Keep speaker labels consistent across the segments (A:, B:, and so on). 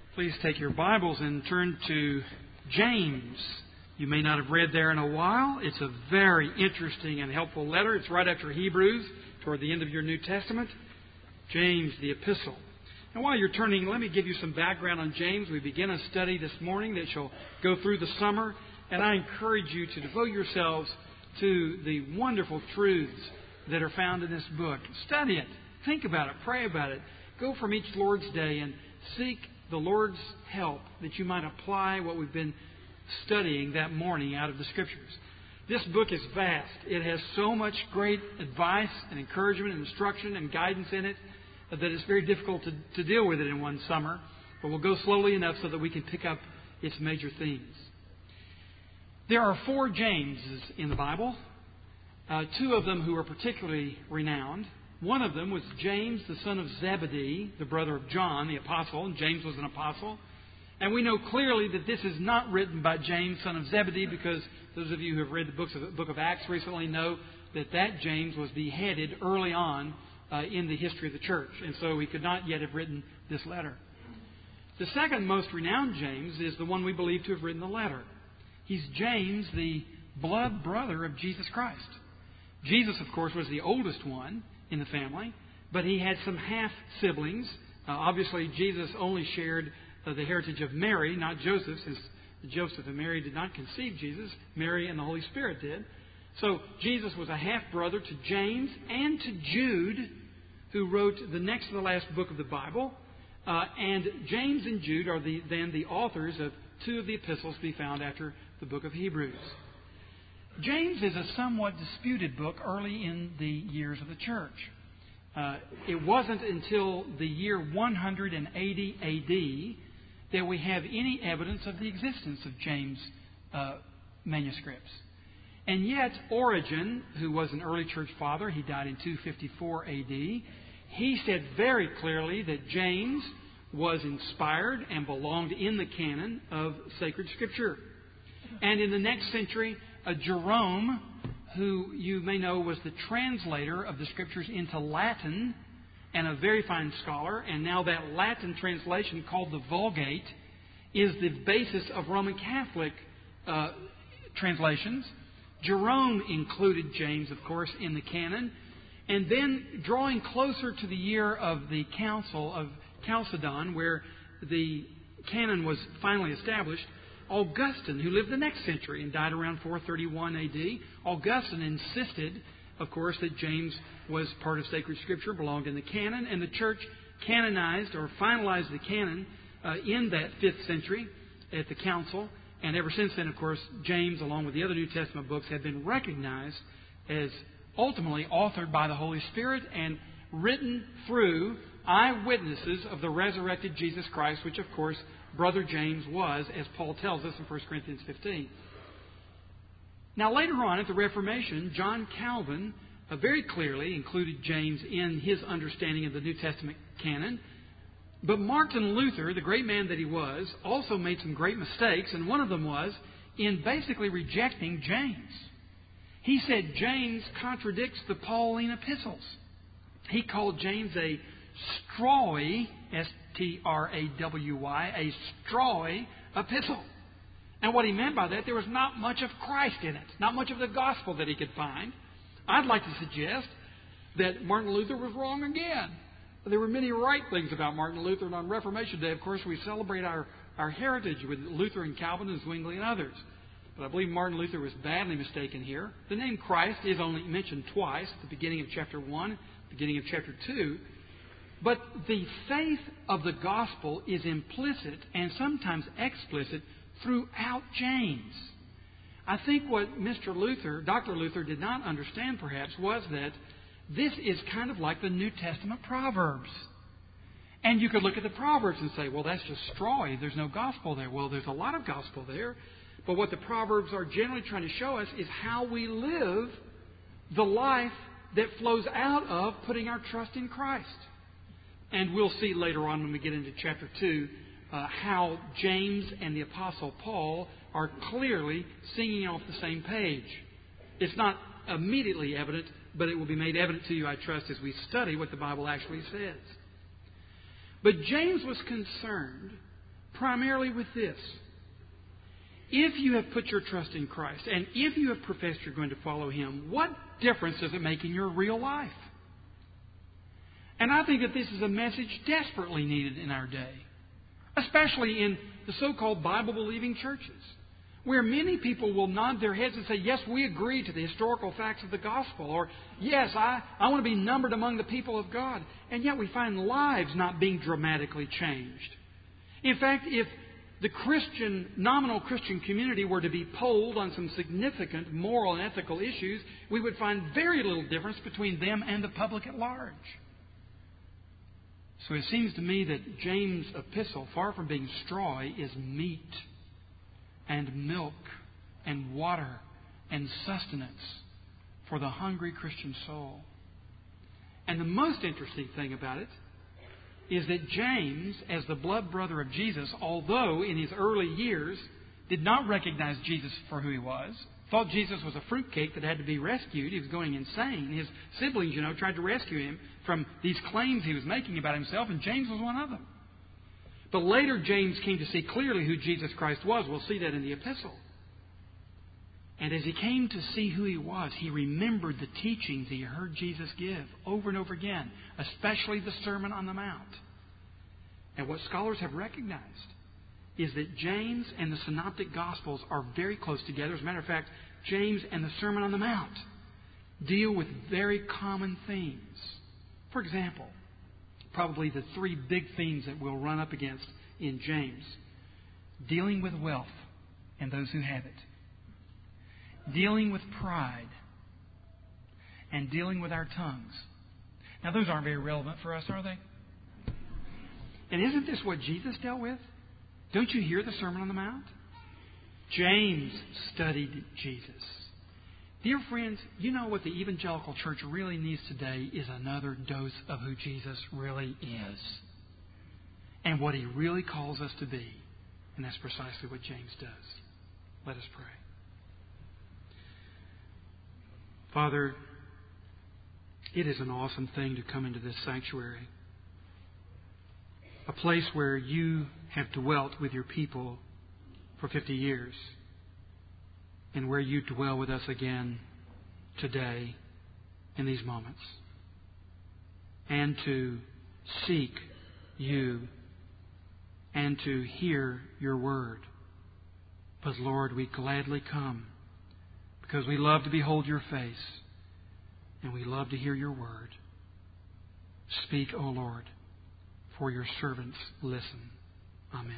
A: Please take your Bibles and turn to James. You may not have read there in a while. It's a very interesting and helpful letter. It's right after Hebrews, toward the end of your New Testament. James, the epistle. And while you're turning, let me give you some background on James. We begin a study this morning that shall go through the summer. And I encourage you to devote yourselves to the wonderful truths that are found in this book. Study it. Think about it. Pray about it. Go from each Lord's Day and seek the Lord's help that you might apply what we've been studying that morning out of the Scriptures. This book is vast. It has so much great advice and encouragement and instruction and guidance in it that it's very difficult to deal with it in one summer. But we'll go slowly enough so that we can pick up its major themes. There are 4 Jameses in the Bible, 2 of them who are particularly renowned. One of them was James, the son of Zebedee, the brother of John, the apostle, and James was an apostle. And we know clearly that this is not written by James, son of Zebedee, because those of you who have read the book of Acts recently know that James was beheaded early on in the history of the church. And so he could not yet have written this letter. The second most renowned James is the one we believe to have written the letter. He's James, the blood brother of Jesus Christ. Jesus, of course, was the oldest one in the family, but he had some half-siblings. Obviously, Jesus only shared the heritage of Mary, not Joseph, since Joseph and Mary did not conceive Jesus. Mary and the Holy Spirit did. So Jesus was a half-brother to James and to Jude, who wrote the next to the last book of the Bible. And James and Jude are then the authors of 2 of the epistles to be found after the book of Hebrews. James is a somewhat disputed book early in the years of the church. It wasn't until the year 180 A.D. that we have any evidence of the existence of James' manuscripts. And yet, Origen, who was an early church father, he died in 254 A.D., he said very clearly that James was inspired and belonged in the canon of sacred Scripture. And in the next century, Jerome, who you may know was the translator of the Scriptures into Latin and a very fine scholar, and now that Latin translation called the Vulgate is the basis of Roman Catholic translations. Jerome included James, of course, in the canon. And then, drawing closer to the year of the Council of Chalcedon, where the canon was finally established, Augustine, who lived the next century and died around 431 A.D., Augustine insisted, of course, that James was part of sacred Scripture, belonged in the canon, and the church canonized or finalized the canon in that 5th century at the council. And ever since then, of course, James, along with the other New Testament books, have been recognized as ultimately authored by the Holy Spirit and written through eyewitnesses of the resurrected Jesus Christ, which, of course, Brother James was, as Paul tells us in 1 Corinthians 15. Now, later on at the Reformation, John Calvin very clearly included James in his understanding of the New Testament canon. But Martin Luther, the great man that he was, also made some great mistakes, and one of them was in basically rejecting James. He said James contradicts the Pauline epistles. He called James a strawy, S-T-R-A-W-Y, a strawy epistle. And what he meant by that, there was not much of Christ in it, not much of the gospel that he could find. I'd like to suggest that Martin Luther was wrong again. There were many right things about Martin Luther, and on Reformation Day, of course, we celebrate our heritage with Luther and Calvin and Zwingli and others. But I believe Martin Luther was badly mistaken here. The name Christ is only mentioned twice, at the beginning of chapter 1, beginning of chapter 2. But the faith of the gospel is implicit and sometimes explicit throughout James. I think what Dr. Luther did not understand perhaps was that this is kind of like the New Testament Proverbs. And you could look at the Proverbs and say, well, that's just strawy. There's no gospel there. Well, there's a lot of gospel there. But what the Proverbs are generally trying to show us is how we live the life that flows out of putting our trust in Christ. And we'll see later on when we get into chapter 2 how James and the Apostle Paul are clearly singing off the same page. It's not immediately evident, but it will be made evident to you, I trust, as we study what the Bible actually says. But James was concerned primarily with this. If you have put your trust in Christ, and if you have professed you're going to follow Him, what difference does it make in your real life? And I think that this is a message desperately needed in our day, especially in the so-called Bible-believing churches, where many people will nod their heads and say, yes, we agree to the historical facts of the gospel, or yes, I want to be numbered among the people of God. And yet we find lives not being dramatically changed. In fact, if the nominal Christian community were to be polled on some significant moral and ethical issues, we would find very little difference between them and the public at large. So it seems to me that James' epistle, far from being straw, is meat and milk and water and sustenance for the hungry Christian soul. And the most interesting thing about it is that James, as the blood brother of Jesus, although in his early years did not recognize Jesus for who He was, thought Jesus was a fruitcake that had to be rescued. He was going insane. His siblings, tried to rescue him from these claims he was making about himself, and James was one of them. But later James came to see clearly who Jesus Christ was. We'll see that in the epistle. And as he came to see who He was, he remembered the teachings he heard Jesus give over and over again, especially the Sermon on the Mount. And what scholars have recognized is that James and the Synoptic Gospels are very close together. As a matter of fact, James and the Sermon on the Mount deal with very common themes. For example, probably the three big themes that we'll run up against in James: dealing with wealth and those who have it, dealing with pride, and dealing with our tongues. Now, those aren't very relevant for us, are they? And isn't this what Jesus dealt with? Don't you hear the Sermon on the Mount? James studied Jesus. Dear friends, you know what the evangelical church really needs today is another dose of who Jesus really is and what He really calls us to be. And that's precisely what James does. Let us pray. Father, it is an awesome thing to come into this sanctuary, a place where You have dwelt with Your people for 50 years, and where You dwell with us again today in these moments, and to seek You and to hear Your Word. But Lord, we gladly come because we love to behold Your face and we love to hear Your Word. Speak, O Lord, for Your servants listen. Amen.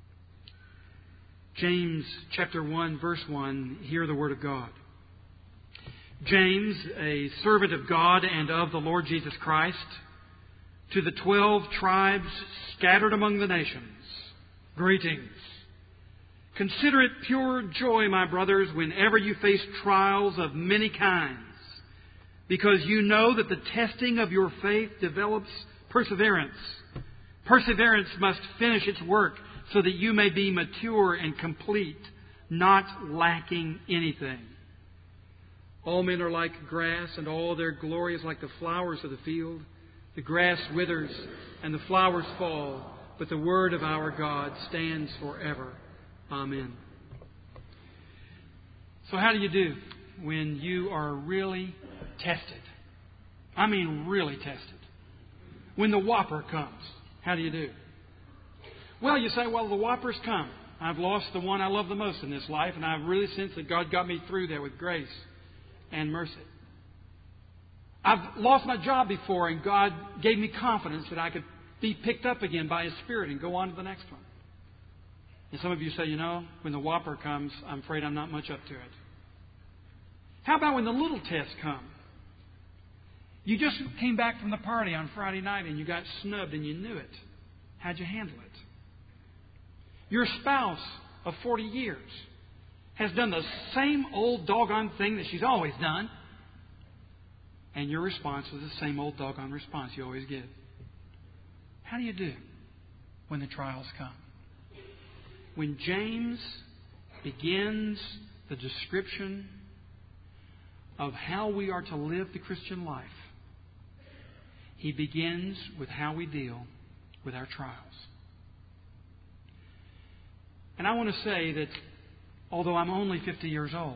A: James chapter 1, verse 1, hear the Word of God. James, a servant of God and of the Lord Jesus Christ, to the 12 tribes scattered among the nations, greetings. Consider it pure joy, my brothers, whenever you face trials of many kinds, because you know that the testing of your faith develops perseverance. Perseverance must finish its work so that you may be mature and complete, not lacking anything. All men are like grass, and all their glory is like the flowers of the field. The grass withers and the flowers fall, but the word of our God stands forever. Amen. So how do you do when you are really tested? I mean really tested. When the whopper comes, how do you do? Well, you say, well, the whoppers come. I've lost the one I love the most in this life, and I've really sensed that God got me through there with grace and mercy. I've lost my job before, and God gave me confidence that I could be picked up again by His Spirit and go on to the next one. And some of you say, when the whopper comes, I'm afraid I'm not much up to it. How about when the little tests come? You just came back from the party on Friday night and you got snubbed and you knew it. How'd you handle it? Your spouse of 40 years has done the same old doggone thing that she's always done. And your response is the same old doggone response you always give. How do you do when the trials come? When James begins the description of how we are to live the Christian life, he begins with how we deal with our trials. And I want to say that although I'm only 50 years old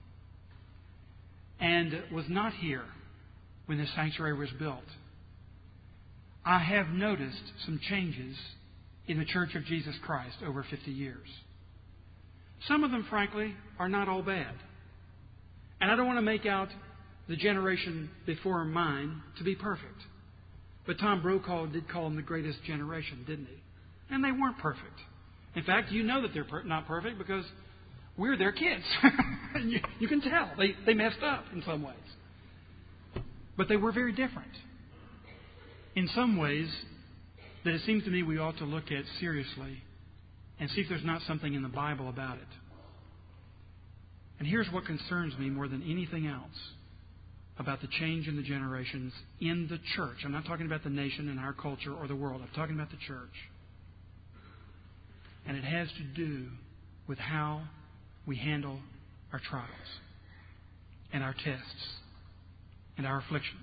A: and was not here when this sanctuary was built, I have noticed some changes in the Church of Jesus Christ over 50 years. Some of them, frankly, are not all bad. And I don't want to make out the generation before mine to be perfect. But Tom Brokaw did call them the greatest generation, didn't he? And they weren't perfect. In fact, you know that they're not perfect because we're their kids. you can tell. They messed up in some ways. But they were very different. In some ways that it seems to me we ought to look at seriously and see if there's not something in the Bible about it. And here's what concerns me more than anything else about the change in the generations in the church. I'm not talking about the nation and our culture or the world. I'm talking about the church. And it has to do with how we handle our trials and our tests and our afflictions.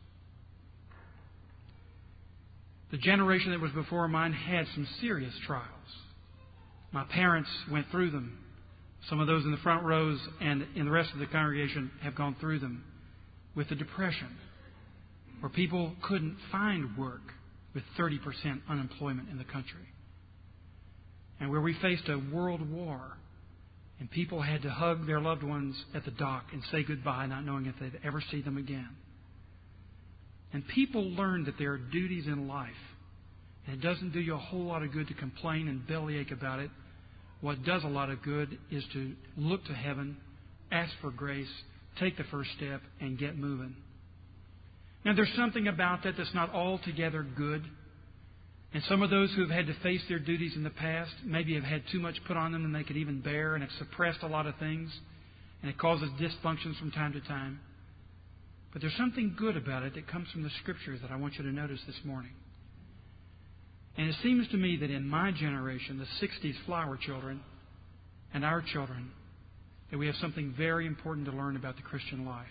A: The generation that was before mine had some serious trials. My parents went through them. Some of those in the front rows and in the rest of the congregation have gone through them with the Depression, where people couldn't find work with 30% unemployment in the country, and where we faced a world war and people had to hug their loved ones at the dock and say goodbye, not knowing if they'd ever see them again. And people learned that there are duties in life, and it doesn't do you a whole lot of good to complain and bellyache about it. What does a lot of good is to look to heaven, ask for grace, take the first step, and get moving. Now, there's something about that that's not altogether good. And some of those who have had to face their duties in the past maybe have had too much put on them than they could even bear and have suppressed a lot of things. And it causes dysfunctions from time to time. But there's something good about it that comes from the Scriptures that I want you to notice this morning. And it seems to me that in my generation, the 60s flower children and our children, that we have something very important to learn about the Christian life.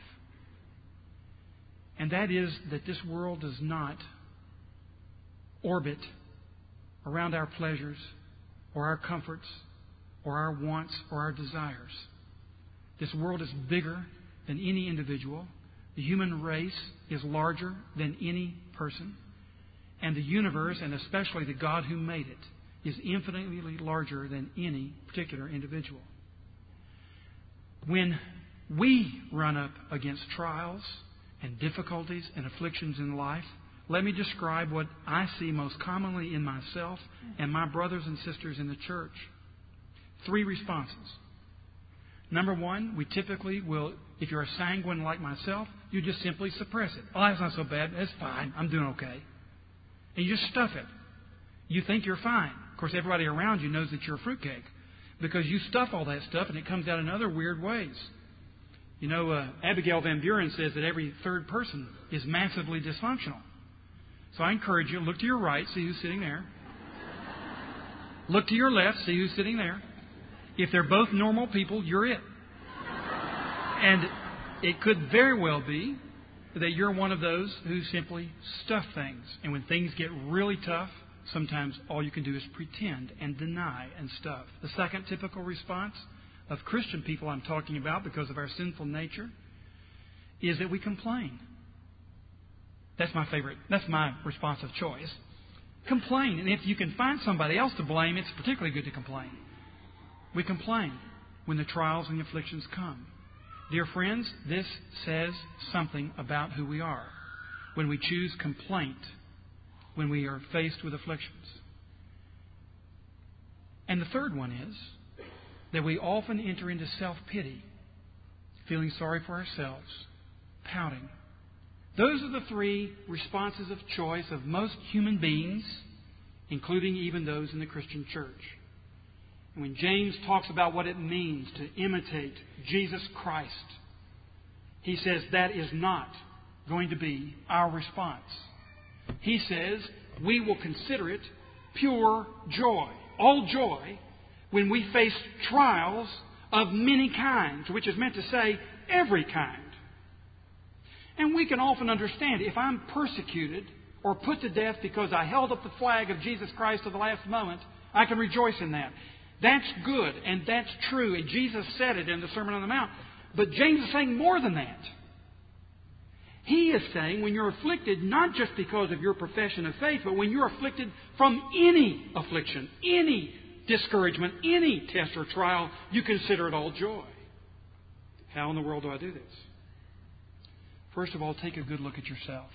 A: And that is that this world does not orbit around our pleasures or our comforts or our wants or our desires. This world is bigger than any individual. The human race is larger than any person. And the universe, and especially the God who made it, is infinitely larger than any particular individual. When we run up against trials and difficulties and afflictions in life, let me describe what I see most commonly in myself and my brothers and sisters in the church. 3 responses. Number 1, we typically will, if you're a sanguine like myself, you just simply suppress it. Oh, that's not so bad. That's fine. I'm doing okay. And you just stuff it. You think you're fine. Of course, everybody around you knows that you're a fruitcake because you stuff all that stuff and it comes out in other weird ways. You know, Abigail Van Buren says that every third person is massively dysfunctional. So I encourage you, look to your right, see who's sitting there. Look to your left, see who's sitting there. If they're both normal people, you're it. And it could very well be that you're one of those who simply stuff things. And when things get really tough, sometimes all you can do is pretend and deny and stuff. The second typical response of Christian people I'm talking about because of our sinful nature is that we complain. That's my favorite. That's my response of choice. Complain. And if you can find somebody else to blame, it's particularly good to complain. We complain when the trials and the afflictions come. Dear friends, this says something about who we are when we choose complaint, when we are faced with afflictions. And the third one is that we often enter into self-pity, feeling sorry for ourselves, pouting. Those are the 3 responses of choice of most human beings, including even those in the Christian church. And when James talks about what it means to imitate Jesus Christ, he says that is not going to be our response. He says we will consider it pure joy, all joy, when we face trials of many kinds, which is meant to say every kind. And we can often understand if I'm persecuted or put to death because I held up the flag of Jesus Christ to the last moment, I can rejoice in that. That's good and that's true. And Jesus said it in the Sermon on the Mount. But James is saying more than that. He is saying when you're afflicted, not just because of your profession of faith, but when you're afflicted from any affliction, any discouragement, any test or trial, you consider it all joy. How in the world do I do this? First of all, take a good look at yourself.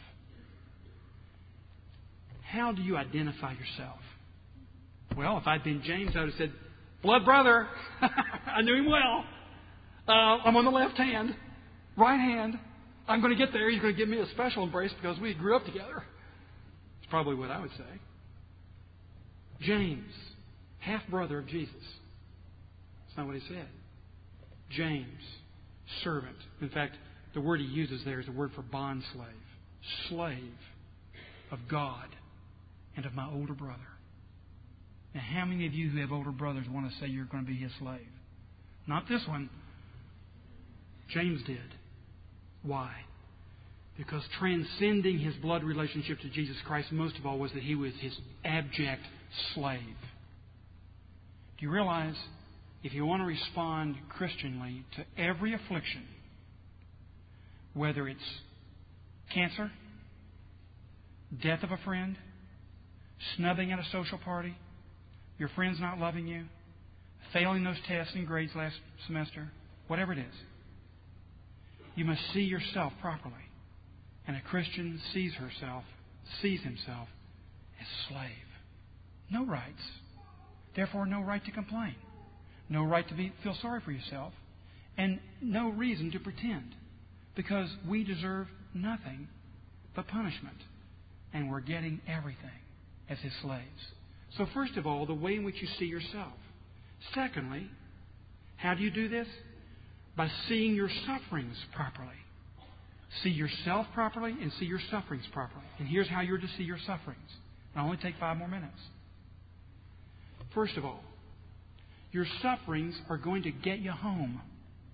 A: How do you identify yourself? Well, if I'd been James, I would have said, blood brother. I knew him well. I'm on the left hand. Right hand. I'm going to get there. He's going to give me a special embrace because we grew up together. That's probably what I would say. James, half-brother of Jesus. That's not what he said. James, servant. In fact, the word he uses there is the word for bond-slave. Slave of God and of my older brother. Now, how many of you who have older brothers want to say you're going to be his slave? Not this one. James did. Why? Because transcending his blood relationship to Jesus Christ, most of all, was that he was his abject slave. Do you realize, if you want to respond Christianly to every affliction, whether it's cancer, death of a friend, snubbing at a social party, your friends not loving you, failing those tests and grades last semester, whatever it is, you must see yourself properly. And a Christian sees himself as slave. No rights. Therefore, no right to complain. No right to feel sorry for yourself. And no reason to pretend. Because we deserve nothing but punishment. And we're getting everything as his slaves. So first of all, the way in which you see yourself. Secondly, how do you do this? By seeing your sufferings properly. See yourself properly and see your sufferings properly. And here's how you're to see your sufferings. I'll only take 5 more minutes. First of all, your sufferings are going to get you home.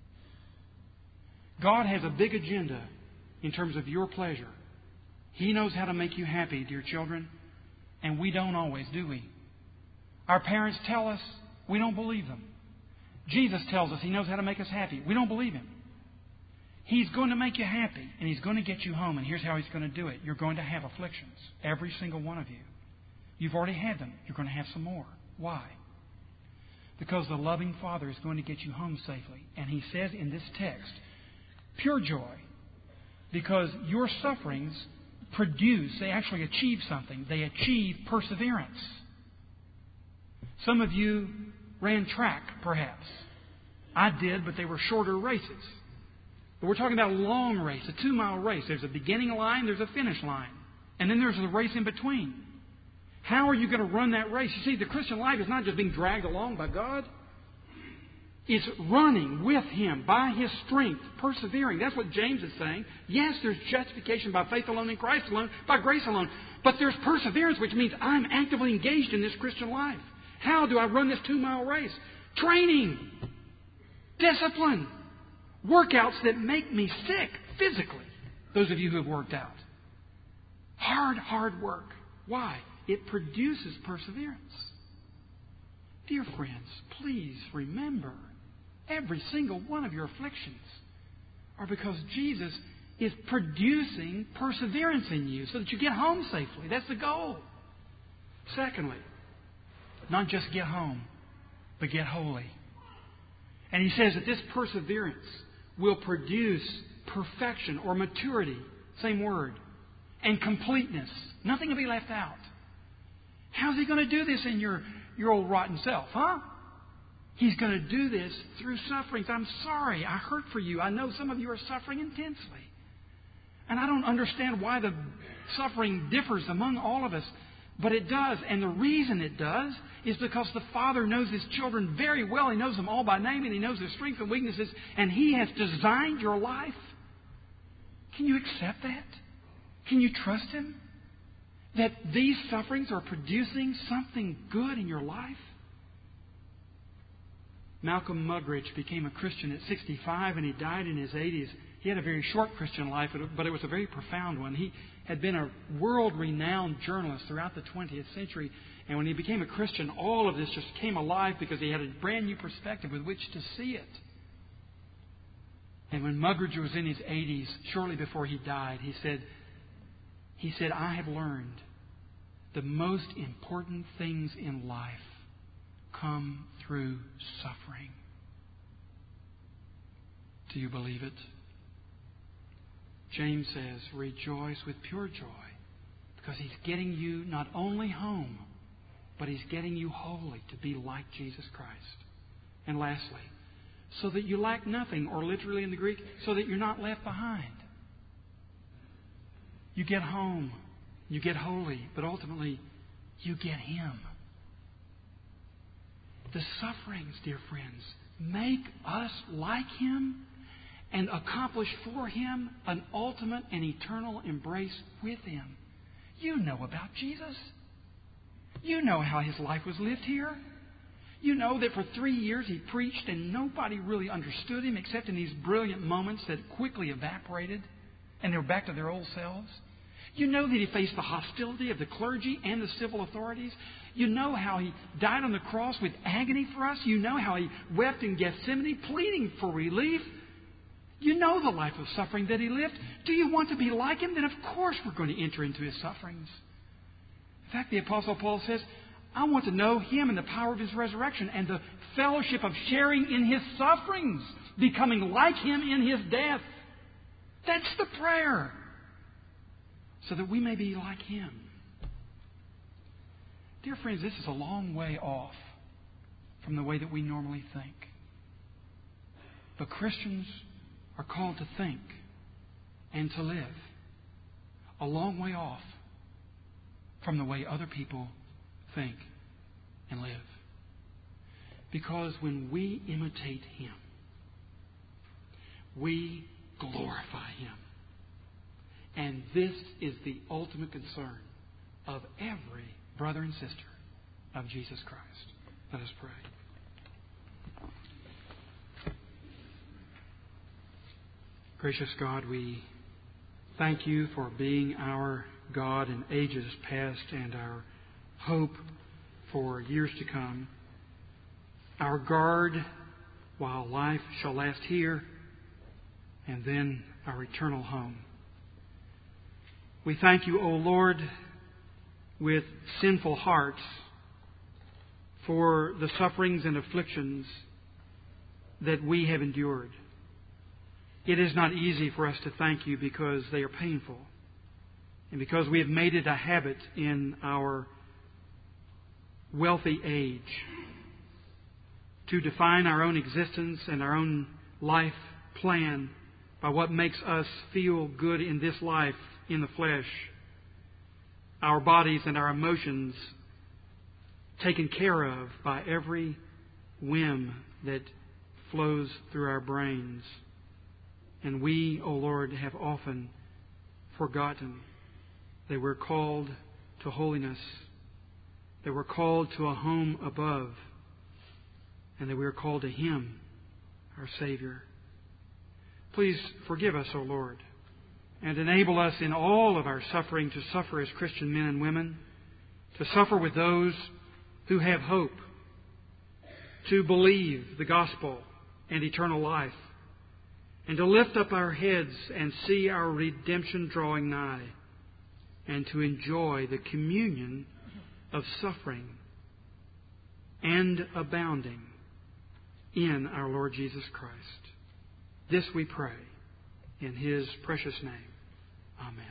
A: God has a big agenda in terms of your pleasure. He knows how to make you happy, dear children. And we don't always, do we? Our parents tell us, we don't believe them. Jesus tells us He knows how to make us happy. We don't believe Him. He's going to make you happy, and He's going to get you home. And here's how He's going to do it. You're going to have afflictions. Every single one of you. You've already had them. You're going to have some more. Why? Because the loving Father is going to get you home safely. And He says in this text, pure joy. Because your sufferings they actually achieve something. They achieve perseverance. Some of you ran track, perhaps. I did, but they were shorter races. But we're talking about a long race, a 2-mile race. There's a beginning line, there's a finish line. And then there's a race in between. How are you going to run that race? You see, the Christian life is not just being dragged along by God. It's running with Him by His strength, persevering. That's what James is saying. Yes, there's justification by faith alone in Christ alone, by grace alone. But there's perseverance, which means I'm actively engaged in this Christian life. How do I run this 2-mile race? Training. Discipline. Workouts that make me sick physically. Those of you who have worked out. Hard work. Why? It produces perseverance. Dear friends, please remember, every single one of your afflictions are because Jesus is producing perseverance in you so that you get home safely. That's the goal. Secondly, not just get home, but get holy. And he says that this perseverance will produce perfection or maturity, same word, and completeness. Nothing will be left out. How's He going to do this in your old rotten self, huh? He's going to do this through sufferings. I'm sorry. I hurt for you. I know some of you are suffering intensely. And I don't understand why the suffering differs among all of us. But it does. And the reason it does is because the Father knows His children very well. He knows them all by name, and He knows their strengths and weaknesses. And He has designed your life. Can you accept that? Can you trust Him? That these sufferings are producing something good in your life? Malcolm Muggeridge became a Christian at 65 and he died in his 80s. He had a very short Christian life, but it was a very profound one. He had been a world-renowned journalist throughout the 20th century. And when he became a Christian, all of this just came alive because he had a brand new perspective with which to see it. And when Muggeridge was in his 80s, shortly before he died, he said, I have learned the most important things in life come through suffering. Do you believe it? James says, rejoice with pure joy, because He's getting you not only home, but He's getting you wholly to be like Jesus Christ. And lastly, so that you lack nothing, or literally in the Greek, so that you're not left behind. You get home, you get holy, but ultimately, you get Him. The sufferings, dear friends, make us like Him and accomplish for Him an ultimate and eternal embrace with Him. You know about Jesus. You know how His life was lived here. You know that for 3 years He preached and nobody really understood Him except in these brilliant moments that quickly evaporated and they were back to their old selves. You know that He faced the hostility of the clergy and the civil authorities. You know how He died on the cross with agony for us. You know how He wept in Gethsemane pleading for relief. You know the life of suffering that He lived. Do you want to be like Him? Then of course we're going to enter into His sufferings. In fact, the Apostle Paul says, I want to know Him and the power of His resurrection and the fellowship of sharing in His sufferings, becoming like Him in His death. That's the prayer. So that we may be like Him. Dear friends, this is a long way off from the way that we normally think. But Christians are called to think and to live a long way off from the way other people think and live. Because when we imitate Him, we glorify Him. And this is the ultimate concern of every brother and sister of Jesus Christ. Let us pray. Gracious God, we thank You for being our God in ages past and our hope for years to come, our guard while life shall last here, and then our eternal home. We thank You, O Lord, with sinful hearts for the sufferings and afflictions that we have endured. It is not easy for us to thank You because they are painful and because we have made it a habit in our wealthy age to define our own existence and our own life plan by what makes us feel good in this life in the flesh, our bodies and our emotions taken care of by every whim that flows through our brains. And we, O Lord, have often forgotten that we're called to holiness, that we're called to a home above, and that we are called to Him, our Savior. Please forgive us, O Lord, and enable us in all of our suffering to suffer as Christian men and women, to suffer with those who have hope, to believe the gospel and eternal life, and to lift up our heads and see our redemption drawing nigh, and to enjoy the communion of suffering and abounding in our Lord Jesus Christ. This we pray in His precious name. Amen.